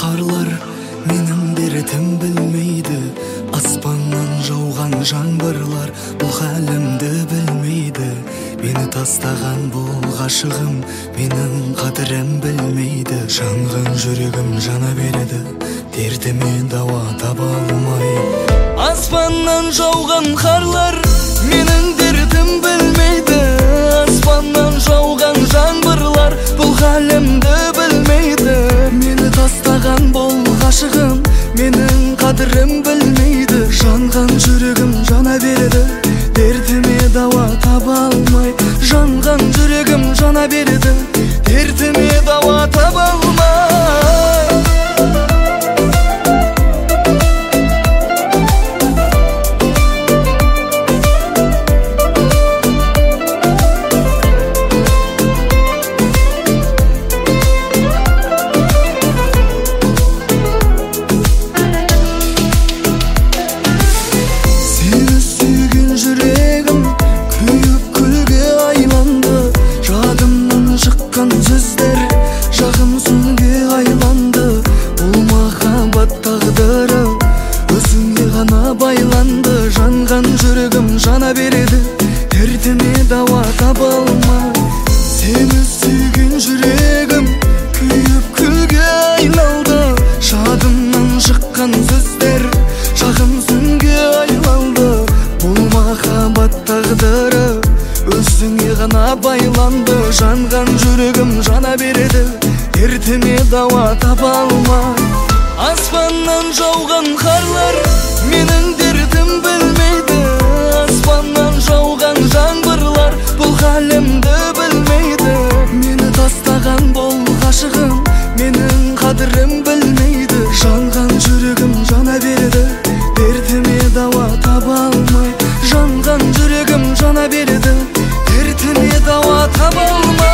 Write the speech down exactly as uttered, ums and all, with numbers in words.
қарлар менің дертім білмейді, аспаннан жауған жаңбырлар бұл хәлімді білмейді. Мені тастаған бұл ғашығым менің қадірім білмейді. Жанған жүрегім жана береді, дертіме дауа таба алмай. Аспаннан жауған қарлар менің дертім білмейді, аспаннан жауған жаңбырлар бұл хәлімді білмейді. Мені тастаған бұл ғашығым менің қадірім білмейді. Жанған жүрегім жана береді, дертіме дауа таба алмай. Жанған жүрегім жана береді, дертіме дауа таба алмай. Жана береді, дертіме дауа таба алмай. Сені сүйген жүрегім күйіп күлге айналды. Жадымнан шыққан сөздер жағым сүңге айналды. Бұл махаббат тағдыры өзіңе ғана байланды. Жанған жүрегім жана береді, дертіме дауа таба алмай. Аспаннан жауған қарлар менің дертім білмейді, аспаннан жауған жаңбырлар бұл хәлімді білмейді. Мені тастаған бұл ғашығым менің қадірім білмейді. Жанған жүрегім жана береді, дертіме дауа таба алмай. Жанған жүрегім жана береді, дертіме дауа таба алмай.